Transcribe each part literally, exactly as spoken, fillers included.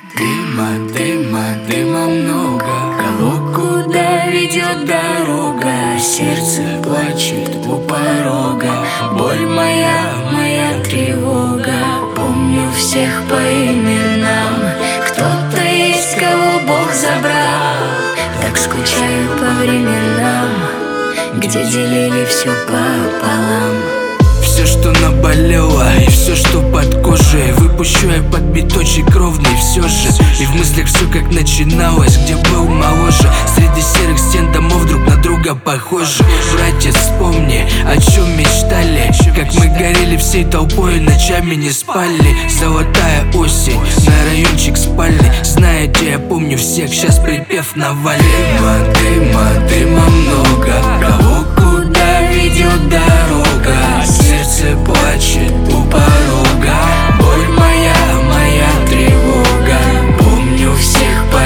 Дыма, дыма, дыма много. Кого куда ведет дорога? Сердце плачет у порога. Боль моя, моя тревога. Помню всех по именам. Кто-то есть, кого Бог забрал. Так скучаю по временам, где делили все пополам. Все, что наболело, и все, что под кожей, выпущу я под биточек ровный все же. И в мыслях все как начиналось, где был моложе. Среди серых стен домов друг на друга похожи. Братец, вспомни, о чем мечтали, как мы горели всей толпой, ночами не спали. Золотая осень, на райончик спальный. Знаете, я помню всех, сейчас припев навалил. Дыма, дыма, дыма много. Кого куда ведет дорога? Сердце плачет у порога. Боль моя, моя тревога. Помню всех по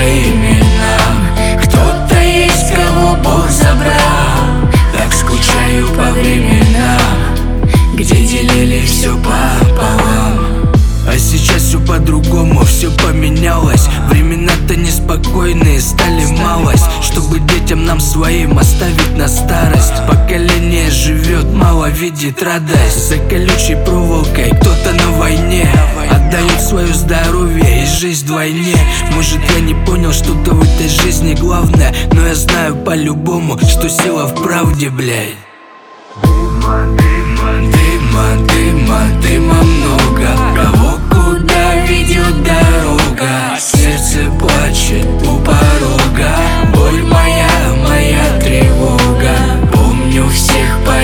именам. Кто-то есть, кого Бог забрал. Так скучаю по временам, где делили все пополам. А сейчас все по-другому, все поменялось. Времена-то неспокойные, стали малость, чтобы детям нам своим оставить на старость. Поколение живет, мало видит радость. За колючей проволокой кто-то на войне отдает свое здоровье и жизнь вдвойне. Может, я не понял что-то в этой жизни главное, но я знаю по-любому, что сила в правде, блядь. Дыма, дыма, дыма, дыма, дыма много. Кого куда ведет дорога? Сердце плачет у порога. Боль моя, моя тревога. Помню всех по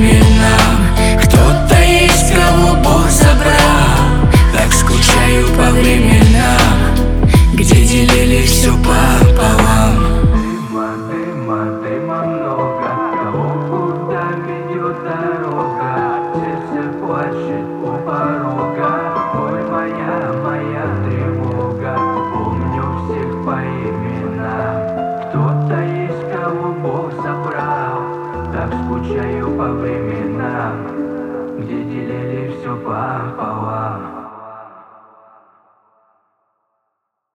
именам. Кто-то есть, кого Бог забрал. Так скучаю по временам, где делили все пополам. Дыма, дыма, дыма много. Кого куда ведет дорога? Сердце плачет у порога. Боль моя, моя тревога. Помню всех по именам. Кто-то есть, кого Бог забрал. Так скучаю по временам, где делили все пополам.